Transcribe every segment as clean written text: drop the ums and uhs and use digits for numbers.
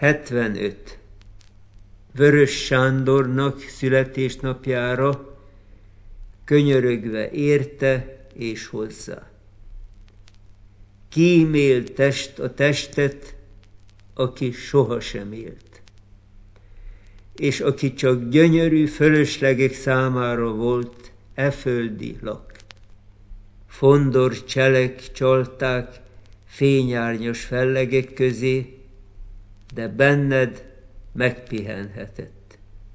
75. Vörös Sándornak születésnapjára könyörögve érte és hozzá. Kímél test a testet, aki sohasem élt, és aki csak gyönyörű fölöslegek számára volt földi lak. Fondor cselek csalták fényárnyas fellegek közé, de benned megpihenhetett.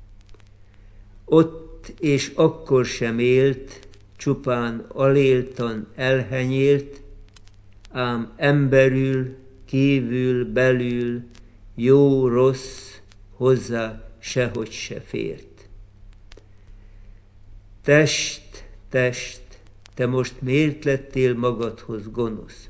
Ott és akkor sem élt, csupán aléltan elhenyélt, ám emberül, kívül, belül, jó-rossz hozzá sehogy se fért. Test, test, te most miért lettél magadhoz gonosz?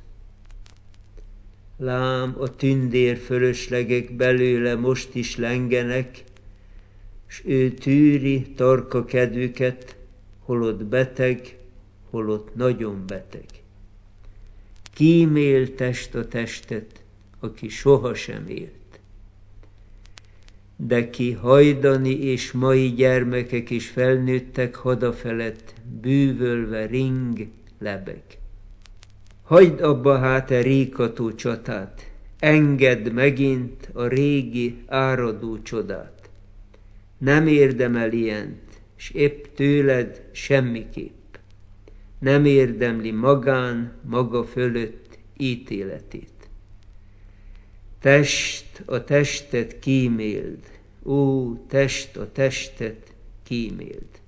Lám, a tündér fölöslegek belőle most is lengenek, s ő tűri tarka kedvüket, holott beteg, holott nagyon beteg. Kímél test a testet, aki sohasem élt. De ki hajdani és mai gyermekek is felnőttek hada felett, bűvölve ring, lebeg. Hagyd abba hát rékató csatát, engedd megint a régi áradó csodát. Nem érdemel ilyent, s épp tőled semmiképp. Nem érdemli magán, maga fölött ítéletét. Test a testet kíméld, ó, test a testet kíméld.